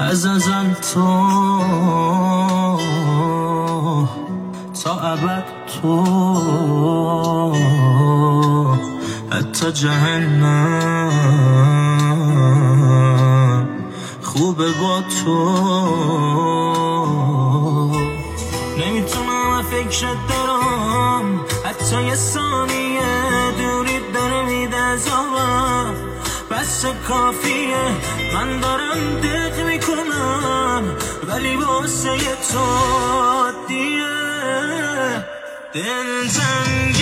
ازل تو تا ابد تو، حتی جهنم خوبه با تو. نمیتونم فکرت دارم، حتی یه ثانیه دوریت داره میده عذابم، بس کافیه من دارم دق میکنم ولی واسه تو عادیه. دل تنگ